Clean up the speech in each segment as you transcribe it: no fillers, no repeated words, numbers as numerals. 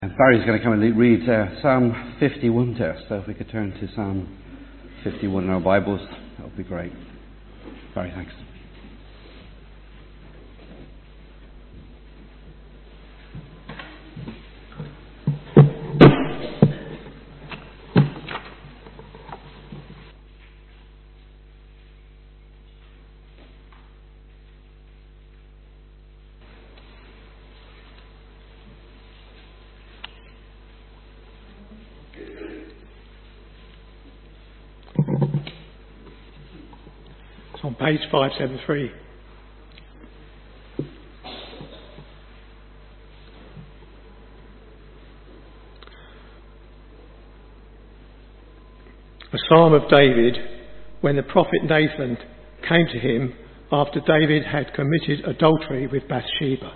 And Barry's going to come and read Psalm 51 to us, so if we could turn to Psalm 51 in our Bibles, that would be great. Barry, thanks. On page 573. A psalm of David when the prophet Nathan came to him after David had committed adultery with Bathsheba.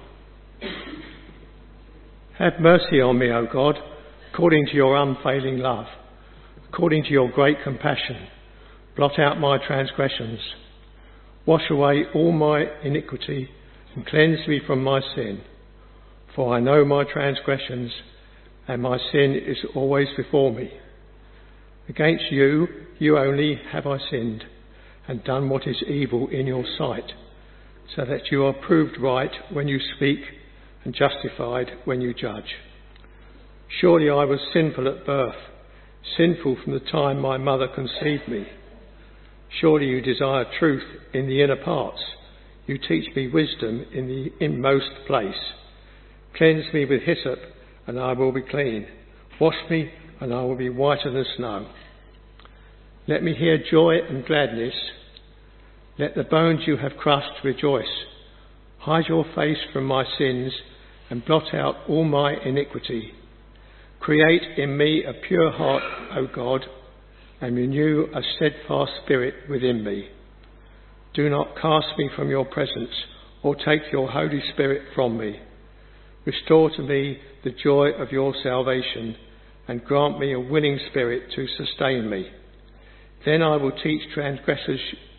Have mercy on me, O God, according to your unfailing love, according to your great compassion. Blot out my transgressions. Wash away all my iniquity and cleanse me from my sin. For I know my transgressions, and my sin is always before me. Against you, you only, have I sinned, and done what is evil in your sight, so that you are proved right when you speak, and justified when you judge. Surely I was sinful at birth, sinful from the time my mother conceived me. Surely you desire truth in the inner parts. You teach me wisdom in the inmost place. Cleanse me with hyssop, and I will be clean. Wash me, and I will be whiter than snow. Let me hear joy and gladness. Let the bones you have crushed rejoice. Hide your face from my sins, and blot out all my iniquity. Create in me a pure heart, O God, and renew a steadfast spirit within me. Do not cast me from your presence, or take your Holy Spirit from me. Restore to me the joy of your salvation, and grant me a willing spirit to sustain me. Then I will teach transgressors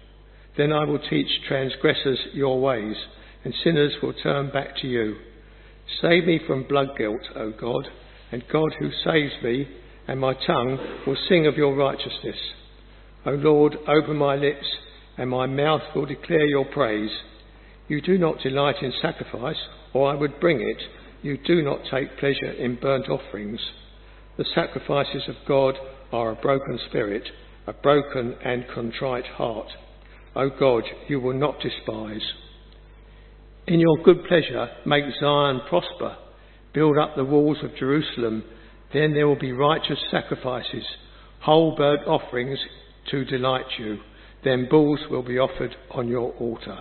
your ways, and sinners will turn back to you. Save me from blood guilt, O God, and God who saves me, and my tongue will sing of your righteousness. O Lord, open my lips, and my mouth will declare your praise. You do not delight in sacrifice, or I would bring it. You do not take pleasure in burnt offerings. The sacrifices of God are a broken spirit, a broken and contrite heart. O God, you will not despise. In your good pleasure, make Zion prosper. Build up the walls of Jerusalem. Then there will be righteous sacrifices, whole burnt offerings to delight you. Then bulls will be offered on your altar.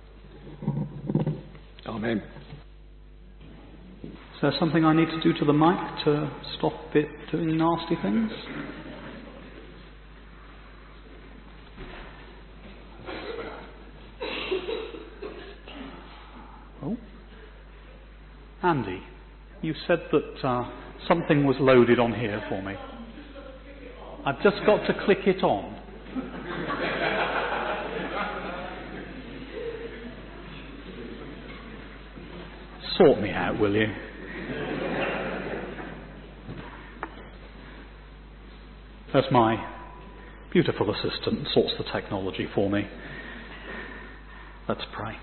Amen. Is there something I need to do to the mic to stop it doing nasty things? Oh, Andy, you said that something was loaded on here for me. I've just got to click it on. Sort me out, will you? That's my beautiful assistant, sorts the technology for me. Let's pray.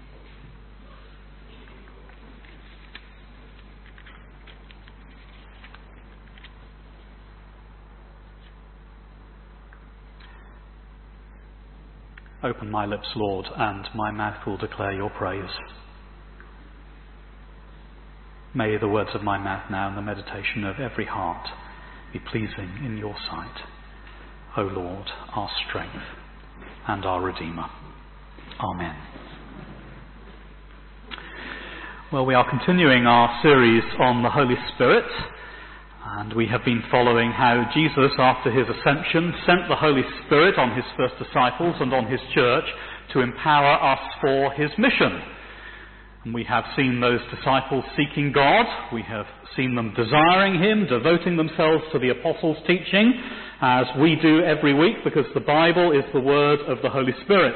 Open my lips, Lord, and my mouth will declare your praise. May the words of my mouth now and the meditation of every heart be pleasing in your sight, O Lord, our strength and our Redeemer. Amen. Well, we are continuing our series on the Holy Spirit, and we have been following how Jesus, after his ascension, sent the Holy Spirit on his first disciples and on his church to empower us for his mission. And we have seen those disciples seeking God. We have seen them desiring him, devoting themselves to the apostles' teaching, as we do every week, because the Bible is the word of the Holy Spirit.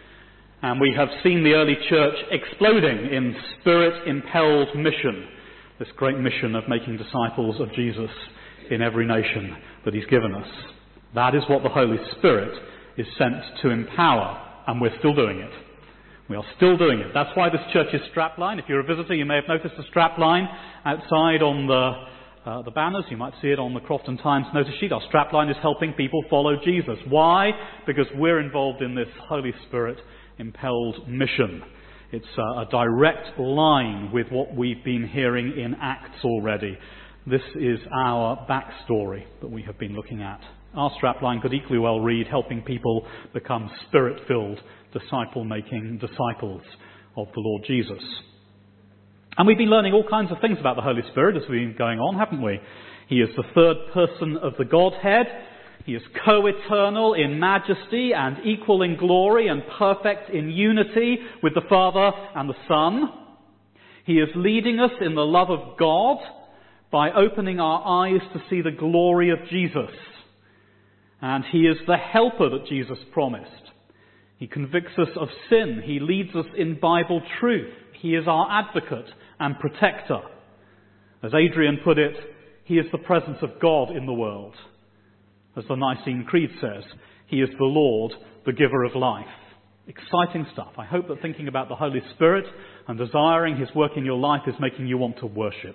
And we have seen the early church exploding in spirit-impelled mission, this great mission of making disciples of Jesus in every nation that he's given us. That is what the Holy Spirit is sent to empower, and we're still doing it. We are still doing it. That's why this church's strapline, if you're a visitor, you may have noticed the strapline outside on the banners. You might see it on the Crofton Times notice sheet. Our strapline is helping people follow Jesus. Why? Because we're involved in this Holy Spirit-impelled mission. It's a direct line with what we've been hearing in Acts already. This is our backstory that we have been looking at. Our strapline could equally well read, helping people become Spirit-filled, disciple-making disciples of the Lord Jesus. And we've been learning all kinds of things about the Holy Spirit as we've been going on, haven't we? He is the third person of the Godhead. He is co-eternal in majesty and equal in glory and perfect in unity with the Father and the Son. He is leading us in the love of God by opening our eyes to see the glory of Jesus. And he is the helper that Jesus promised. He convicts us of sin. He leads us in Bible truth. He is our advocate and protector. As Adrian put it, he is the presence of God in the world. As the Nicene Creed says, he is the Lord, the giver of life. Exciting stuff. I hope that thinking about the Holy Spirit and desiring his work in your life is making you want to worship.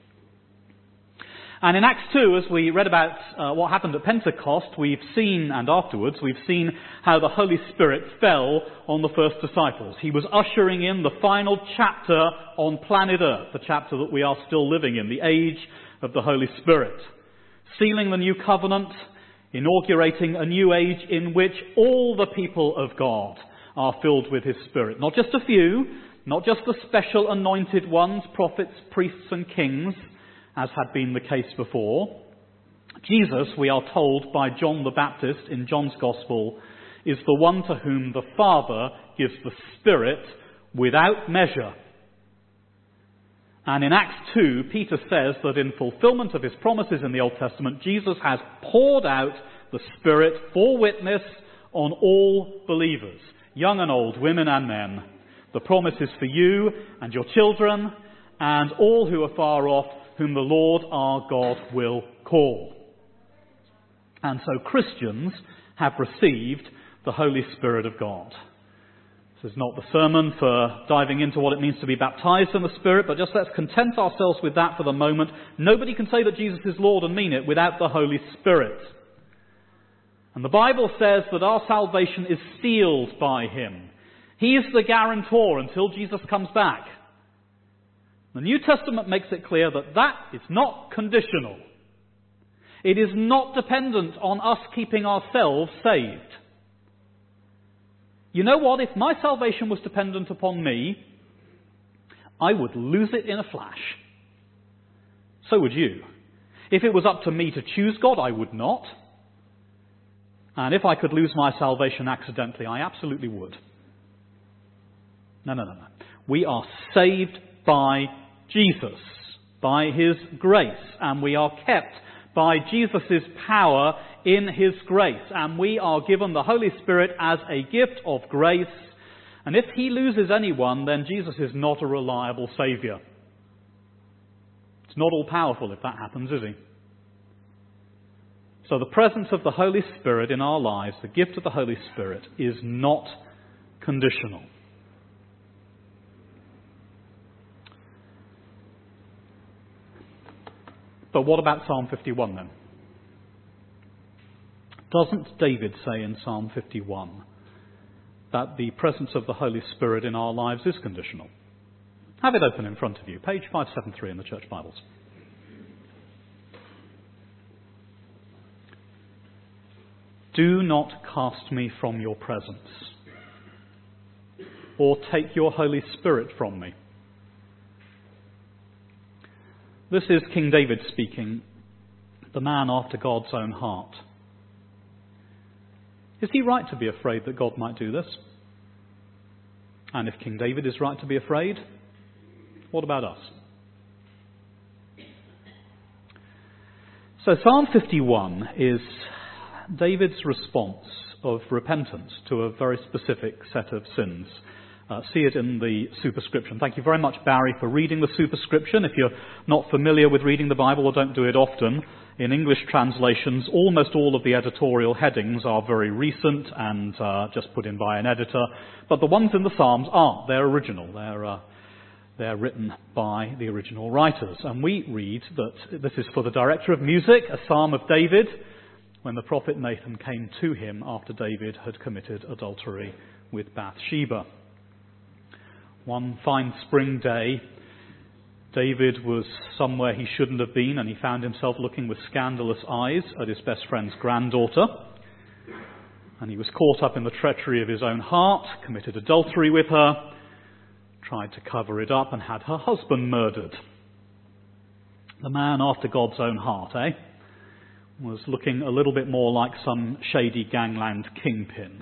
And in Acts 2, as we read about what happened at Pentecost, we've seen, and afterwards, we've seen how the Holy Spirit fell on the first disciples. He was ushering in the final chapter on planet Earth, the chapter that we are still living in, the age of the Holy Spirit. Sealing the new covenant, inaugurating a new age in which all the people of God are filled with his Spirit. Not just a few, not just the special anointed ones, prophets, priests and kings, as had been the case before. Jesus, we are told by John the Baptist in John's Gospel, is the one to whom the Father gives the Spirit without measure. And in Acts 2, Peter says that in fulfillment of his promises in the Old Testament, Jesus has poured out the Spirit for witness on all believers, young and old, women and men. The promise is for you and your children and all who are far off, whom the Lord our God will call. And so Christians have received the Holy Spirit of God. This is not the sermon for diving into what it means to be baptized in the Spirit, but just let's content ourselves with that for the moment. Nobody can say that Jesus is Lord and mean it without the Holy Spirit. And the Bible says that our salvation is sealed by him. He is the guarantor until Jesus comes back. The New Testament makes it clear that that is not conditional. It is not dependent on us keeping ourselves saved. You know what? If my salvation was dependent upon me, I would lose it in a flash. So would you. If it was up to me to choose God, I would not. And if I could lose my salvation accidentally, I absolutely would. No. We are saved by Jesus, by his grace, and we are kept by Jesus' power in his grace, and we are given the Holy Spirit as a gift of grace. And if he loses anyone, then Jesus is not a reliable saviour. It's not all powerful if that happens, is he? So the presence of the Holy Spirit in our lives, the gift of the Holy Spirit, is not conditional. But what about Psalm 51 then? Doesn't David say in Psalm 51 that the presence of the Holy Spirit in our lives is conditional? Have it open in front of you, page 573 in the Church Bibles. Do not cast me from your presence, or take your Holy Spirit from me. This is King David speaking, the man after God's own heart. Is he right to be afraid that God might do this? And if King David is right to be afraid, what about us? So Psalm 51 is David's response of repentance to a very specific set of sins. see it in the superscription. Thank you very much, Barry, for reading the superscription. If you're not familiar with reading the Bible or don't do it often, in English translations, almost all of the editorial headings are very recent and just put in by an editor. But the ones in the Psalms aren't. They're original. They're written by the original writers. And we read that this is for the director of music, a psalm of David, when the prophet Nathan came to him after David had committed adultery with Bathsheba. One fine spring day, David was somewhere he shouldn't have been, and he found himself looking with scandalous eyes at his best friend's granddaughter. And he was caught up in the treachery of his own heart, committed adultery with her, tried to cover it up, and had her husband murdered. The man after God's own heart, was looking a little bit more like some shady gangland kingpin.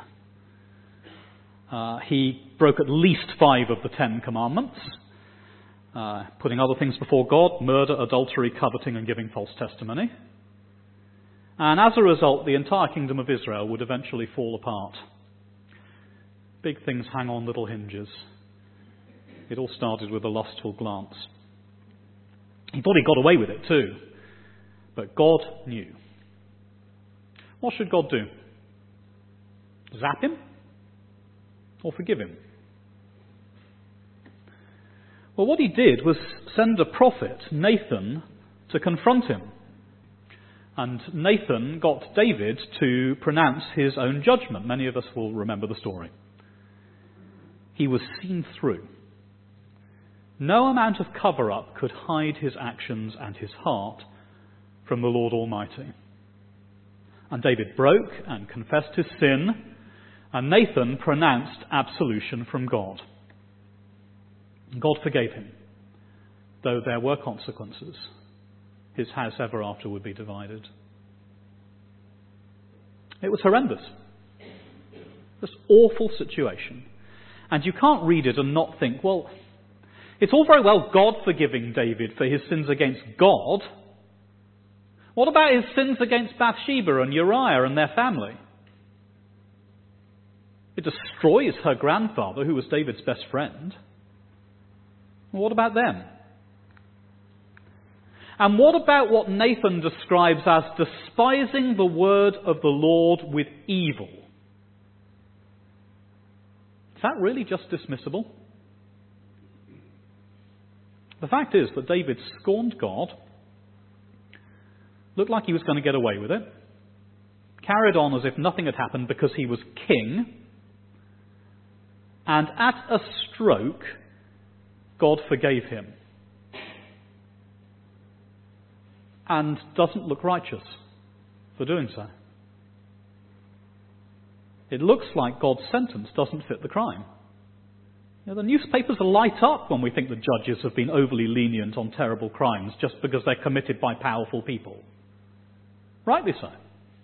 He broke at least 5 of the 10 commandments, putting other things before God: murder, adultery, coveting, and giving false testimony. And as a result, the entire kingdom of Israel would eventually fall apart. Big things hang on little hinges. It all started with a lustful glance. He thought he got away with it too, but God knew. What should God do? Zap him? Or forgive him? Well, what he did was send a prophet, Nathan, to confront him. And Nathan got David to pronounce his own judgment. Many of us will remember the story. He was seen through. No amount of cover-up could hide his actions and his heart from the Lord Almighty. And David broke and confessed his sin, and Nathan pronounced absolution from God. God forgave him, though there were consequences. His house ever after would be divided. It was horrendous. This awful situation. And you can't read it and not think, well, it's all very well God forgiving David for his sins against God. What about his sins against Bathsheba and Uriah and their family? It destroys her grandfather, who was David's best friend. Well, what about them? And what about what Nathan describes as despising the word of the Lord with evil? Is that really just dismissible? The fact is that David scorned God, looked like he was going to get away with it, carried on as if nothing had happened because he was king, and at a stroke, God forgave him. And doesn't look righteous for doing so. It looks like God's sentence doesn't fit the crime. The newspapers light up when we think the judges have been overly lenient on terrible crimes just because they're committed by powerful people. Rightly so.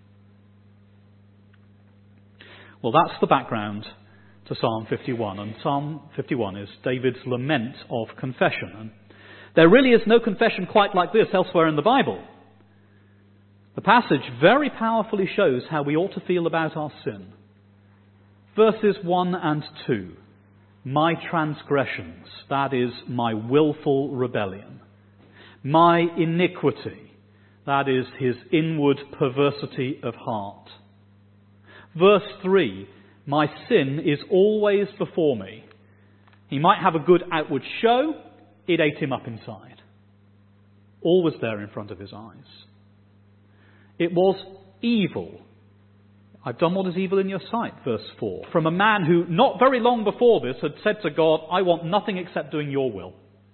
Well, that's the background to Psalm 51. And Psalm 51 is David's lament of confession. And there really is no confession quite like this elsewhere in the Bible. The passage very powerfully shows how we ought to feel about our sin. Verses 1 and 2. My transgressions, that is, my willful rebellion. My iniquity, that is, his inward perversity of heart. Verse 3, my sin is always before me. He might have a good outward show, it ate him up inside. All was there in front of his eyes. It was evil. I've done what is evil in your sight, verse 4. From a man who, not very long before this, had said to God, I want nothing except doing your will.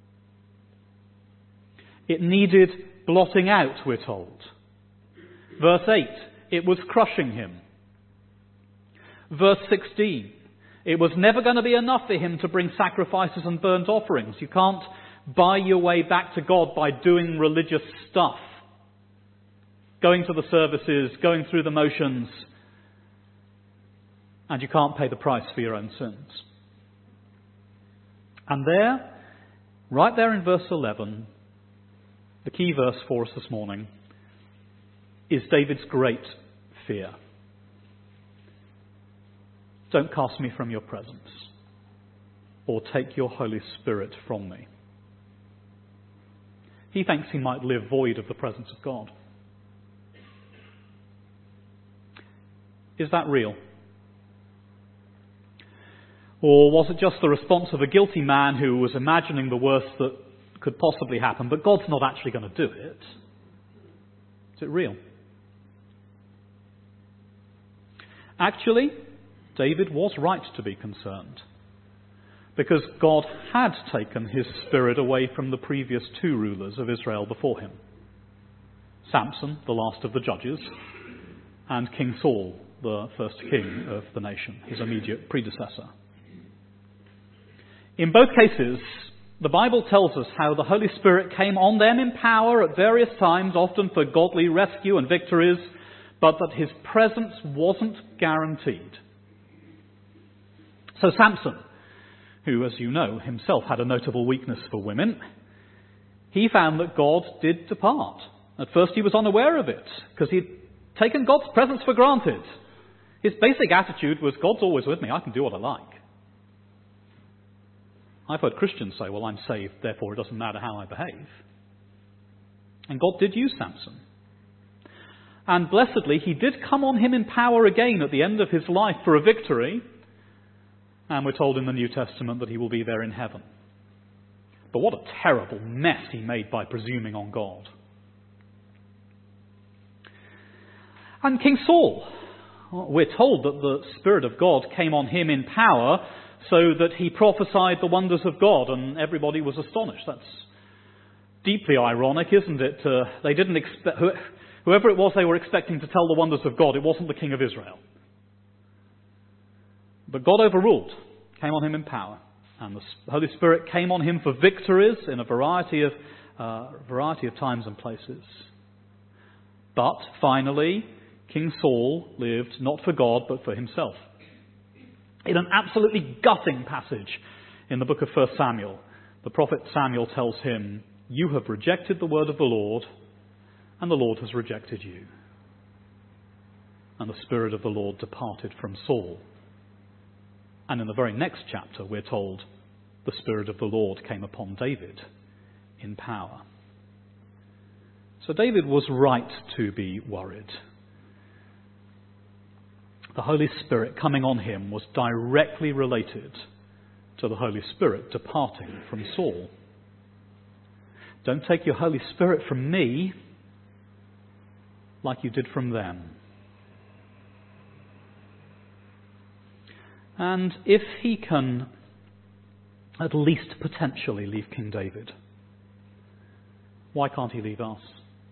It needed blotting out, we're told. Verse 8, it was crushing him. Verse 16, it was never going to be enough for him to bring sacrifices and burnt offerings. You can't buy your way back to God by doing religious stuff. Going to the services, going through the motions, and you can't pay the price for your own sins. And there, right there in verse 11, the key verse for us this morning, is David's great fear. Don't cast me from your presence. or take your Holy Spirit from me. He thinks he might live void of the presence of God. Is that real? Or was it just the response of a guilty man who was imagining the worst that could possibly happen, but God's not actually going to do it? Is it real? Actually, David was right to be concerned, because God had taken his Spirit away from the previous two rulers of Israel before him. Samson, the last of the judges, and King Saul, the first king of the nation, his immediate predecessor. In both cases, the Bible tells us how the Holy Spirit came on them in power at various times, often for godly rescue and victories, but that his presence wasn't guaranteed. So Samson, who, as you know, himself had a notable weakness for women, he found that God did depart. At first he was unaware of it, because he'd taken God's presence for granted. His basic attitude was, God's always with me, I can do what I like. I've heard Christians say, well, I'm saved, therefore it doesn't matter how I behave. And God did use Samson. And blessedly, he did come on him in power again at the end of his life for a victory. And we're told in the New Testament that he will be there in heaven. But what a terrible mess he made by presuming on God. And King Saul, we're told that the Spirit of God came on him in power so that he prophesied the wonders of God, and everybody was astonished. That's deeply ironic, isn't it? They didn't expect, whoever it was they were expecting to tell the wonders of God, it wasn't the king of Israel. But God overruled, came on him in power, and the Holy Spirit came on him for victories in a variety of times and places. But finally, King Saul lived not for God, but for himself. In an absolutely gutting passage in the book of 1 Samuel, the prophet Samuel tells him, "You have rejected the word of the Lord, and the Lord has rejected you." And the Spirit of the Lord departed from Saul. And in the very next chapter, we're told, the Spirit of the Lord came upon David in power. So David was right to be worried. The Holy Spirit coming on him was directly related to the Holy Spirit departing from Saul. Don't take your Holy Spirit from me like you did from them. And if he can at least potentially leave King David, why can't he leave us?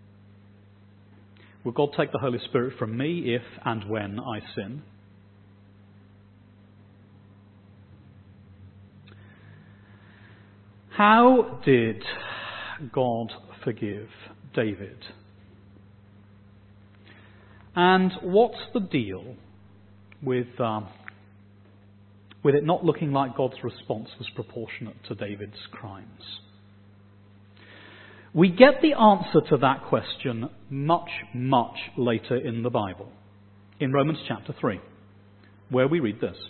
Will God take the Holy Spirit from me if and when I sin? How did God forgive David? And what's the deal with it not looking like God's response was proportionate to David's crimes? We get the answer to that question much, much later in the Bible, in Romans chapter 3, where we read this: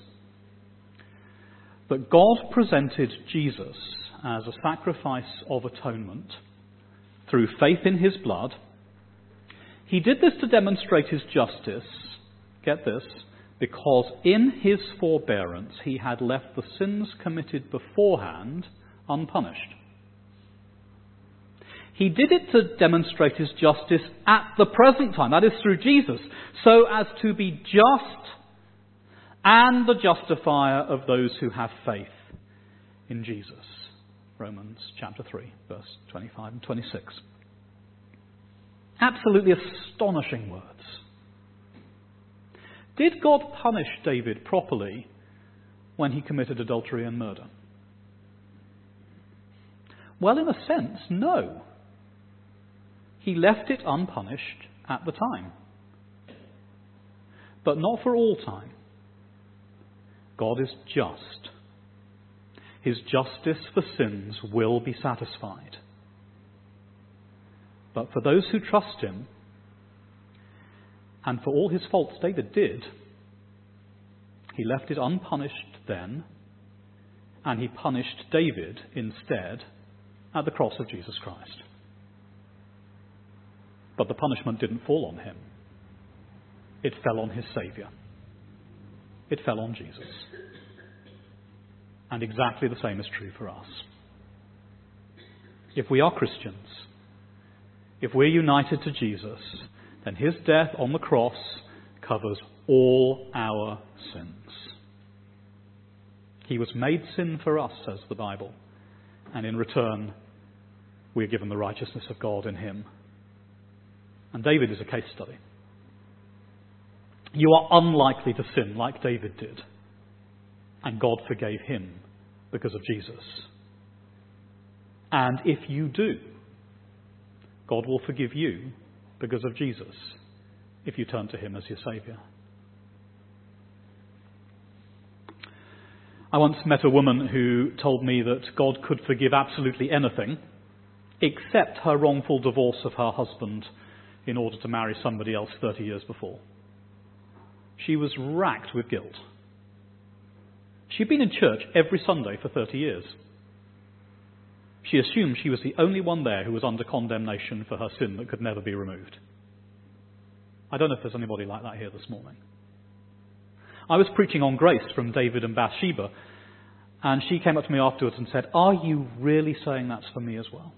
that God presented Jesus as a sacrifice of atonement through faith in his blood. He did this to demonstrate his justice, get this, because in his forbearance he had left the sins committed beforehand unpunished. He did it to demonstrate his justice at the present time, that is through Jesus, so as to be just and the justifier of those who have faith in Jesus. Romans chapter 3, verse 25 and 26. Absolutely astonishing words. Did God punish David properly when he committed adultery and murder? Well, in a sense, no. He left it unpunished at the time. But not for all time. God is just. His justice for sins will be satisfied. But for those who trust him, and for all his faults David did, he left it unpunished then, and he punished David instead at the cross of Jesus Christ. But the punishment didn't fall on him. It fell on his Saviour. It fell on Jesus. And exactly the same is true for us. If we are Christians, if we're united to Jesus, then his death on the cross covers all our sins. He was made sin for us, says the Bible, and in return we are given the righteousness of God in him. And David is a case study. You are unlikely to sin like David did, and God forgave him because of Jesus. And if you do, God will forgive you because of Jesus, if you turn to him as your Saviour. I once met a woman who told me that God could forgive absolutely anything except her wrongful divorce of her husband in order to marry somebody else 30 years before. She was racked with guilt. She'd been in church every Sunday for 30 years. She assumed she was the only one there who was under condemnation for her sin that could never be removed. I don't know if there's anybody like that here this morning. I was preaching on grace from David and Bathsheba, and she came up to me afterwards and said, "Are you really saying that's for me as well?"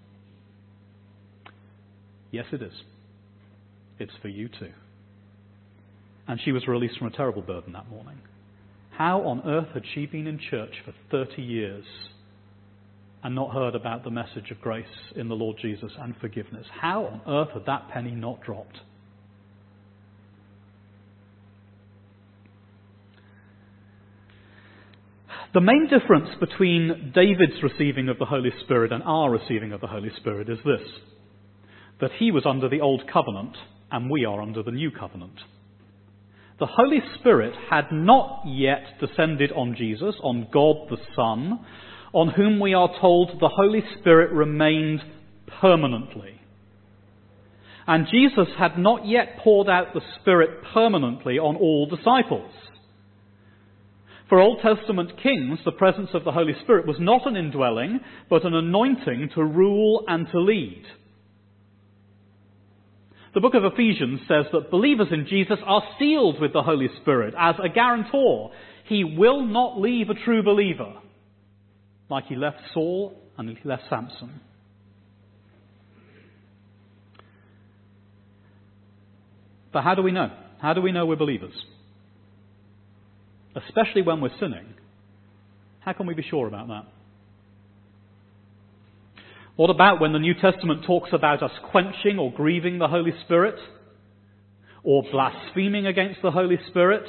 Yes, it is. It's for you too. And she was released from a terrible burden that morning. How on earth had she been in church for 30 years and not heard about the message of grace in the Lord Jesus and forgiveness? How on earth had that penny not dropped? The main difference between David's receiving of the Holy Spirit and our receiving of the Holy Spirit is this: that he was under the old covenant and we are under the new covenant. The Holy Spirit had not yet descended on Jesus, on God the Son, on whom we are told the Holy Spirit remained permanently. And Jesus had not yet poured out the Spirit permanently on all disciples. For Old Testament kings, the presence of the Holy Spirit was not an indwelling, but an anointing to rule and to lead. The book of Ephesians says that believers in Jesus are sealed with the Holy Spirit as a guarantor. He will not leave a true believer, like he left Saul and he left Samson. But how do we know? How do we know we're believers? Especially when we're sinning. How can we be sure about that? What about when the New Testament talks about us quenching or grieving the Holy Spirit? Or blaspheming against the Holy Spirit?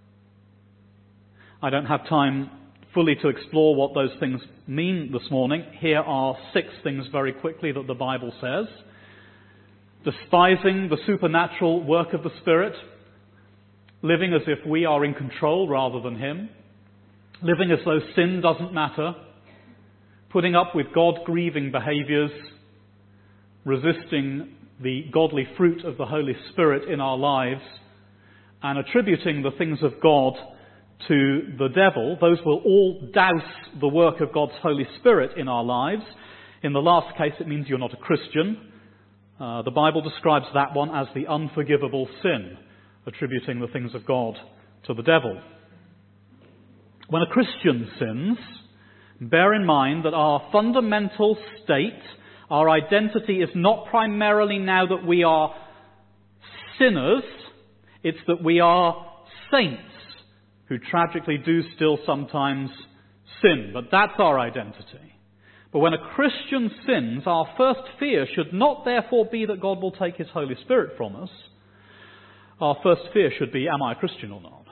I don't have time fully to explore what those things mean this morning. Here are 6 things very quickly that the Bible says. Despising the supernatural work of the Spirit. Living as if we are in control rather than him. Living as though sin doesn't matter. Putting up with God-grieving behaviours. Resisting the godly fruit of the Holy Spirit in our lives. And attributing the things of God to the devil. Those will all douse the work of God's Holy Spirit in our lives. In the last case, it means you're not a Christian. The Bible describes that one as the unforgivable sin, attributing the things of God to the devil. When a Christian sins, bear in mind that our fundamental state, our identity, is not primarily now that we are sinners, it's that we are saints who tragically do still sometimes sin. But that's our identity. But when a Christian sins, our first fear should not therefore be that God will take his Holy Spirit from us. Our first fear should be, am I a Christian or not?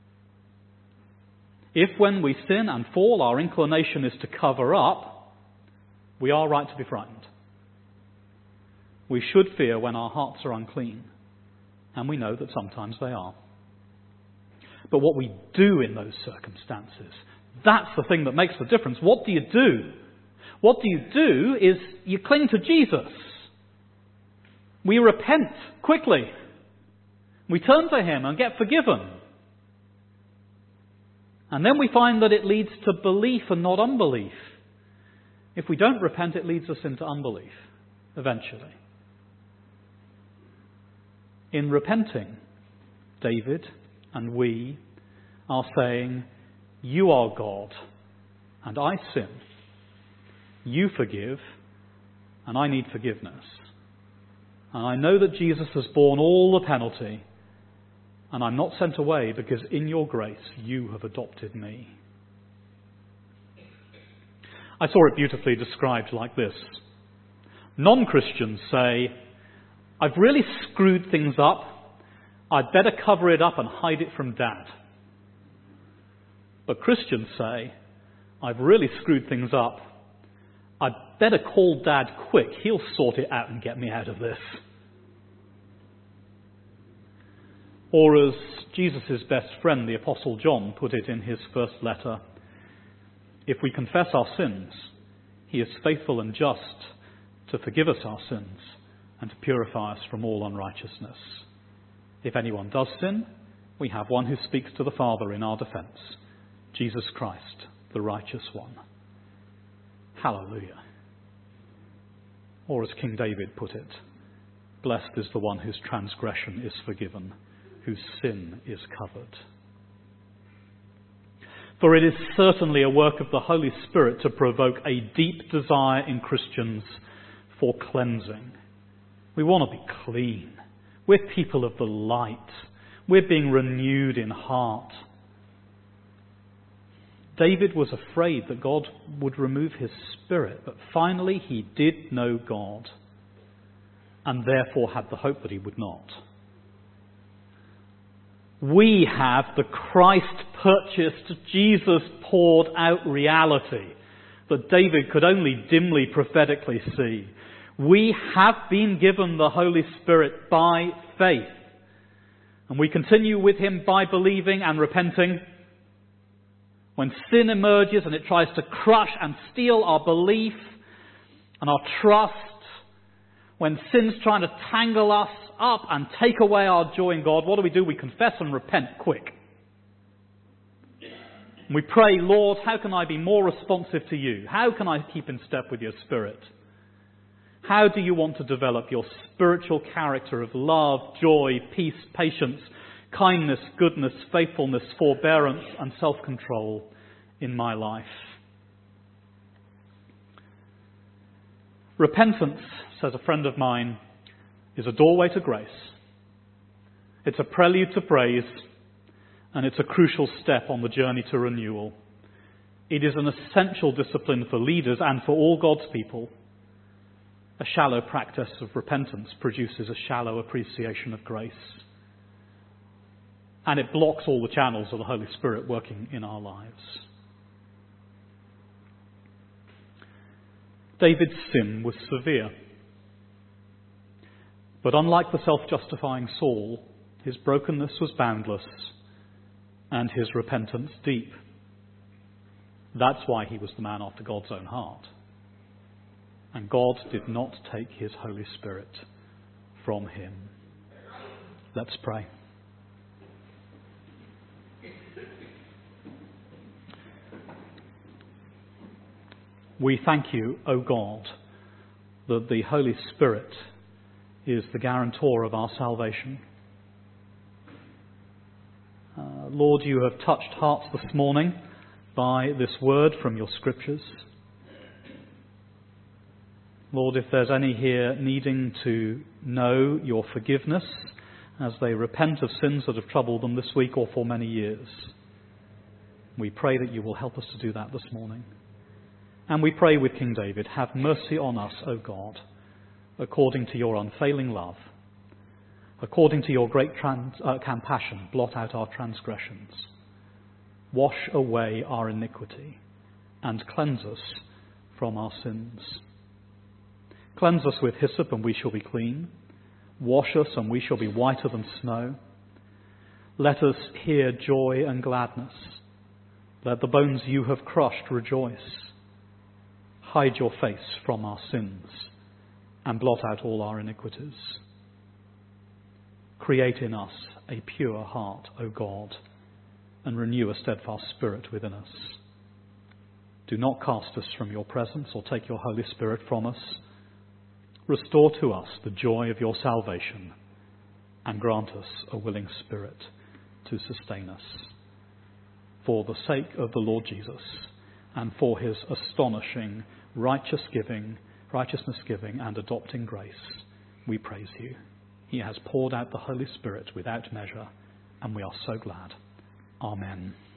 If when we sin and fall, our inclination is to cover up, we are right to be frightened. We should fear when our hearts are unclean, and we know that sometimes they are. But what we do in those circumstances, that's the thing that makes the difference. What do you do? What do you do is you cling to Jesus. We repent quickly. We turn to him and get forgiven. And then we find that it leads to belief and not unbelief. If we don't repent, it leads us into unbelief, eventually. In repenting, David and we are saying, you are God, and I sin. You forgive, and I need forgiveness. And I know that Jesus has borne all the penalty, and I'm not sent away because in your grace you have adopted me. I saw it beautifully described like this. Non-Christians say, I've really screwed things up. I'd better cover it up and hide it from Dad. But Christians say, I've really screwed things up. I'd better call Dad quick. He'll sort it out and get me out of this. Or as Jesus' best friend, the Apostle John, put it in his first letter, if we confess our sins, he is faithful and just to forgive us our sins and to purify us from all unrighteousness. If anyone does sin, we have one who speaks to the Father in our defence, Jesus Christ, the righteous one. Hallelujah. Or as King David put it, blessed is the one whose transgression is forgiven, whose sin is covered. For it is certainly a work of the Holy Spirit to provoke a deep desire in Christians for cleansing. We want to be clean. We're people of the light. We're being renewed in heart. David was afraid that God would remove his spirit, but finally he did know God and therefore had the hope that he would not. We have the Christ-purchased, Jesus-poured-out reality that David could only dimly prophetically see. We have been given the Holy Spirit by faith. And we continue with him by believing and repenting. When sin emerges and it tries to crush and steal our belief and our trust, when sin's trying to tangle us up and take away our joy in God, what do? We confess and repent quick. And we pray, Lord, how can I be more responsive to you? How can I keep in step with your Spirit? How do you want to develop your spiritual character of love, joy, peace, patience, kindness, goodness, faithfulness, forbearance, and self-control in my life? Repentance, says a friend of mine, is a doorway to grace. It's a prelude to praise, and it's a crucial step on the journey to renewal. It is an essential discipline for leaders and for all God's people. A shallow practice of repentance produces a shallow appreciation of grace. And it blocks all the channels of the Holy Spirit working in our lives. David's sin was severe. But unlike the self-justifying Saul, his brokenness was boundless and his repentance deep. That's why he was the man after God's own heart. And God did not take his Holy Spirit from him. Let's pray. We thank you, O God, that the Holy Spirit is the guarantor of our salvation. Lord, you have touched hearts this morning by this word from your scriptures. Lord, if there's any here needing to know your forgiveness as they repent of sins that have troubled them this week or for many years, we pray that you will help us to do that this morning. And we pray with King David, have mercy on us, O God, according to your unfailing love. According to your great compassion, blot out our transgressions. Wash away our iniquity and cleanse us from our sins. Cleanse us with hyssop and we shall be clean. Wash us and we shall be whiter than snow. Let us hear joy and gladness. Let the bones you have crushed rejoice. Hide your face from our sins and blot out all our iniquities. Create in us a pure heart, O God, and renew a steadfast spirit within us. Do not cast us from your presence or take your Holy Spirit from us. Restore to us the joy of your salvation and grant us a willing spirit to sustain us. For the sake of the Lord Jesus and for his astonishing righteousness giving and adopting grace, we praise you. He has poured out the Holy Spirit without measure, and we are so glad. Amen.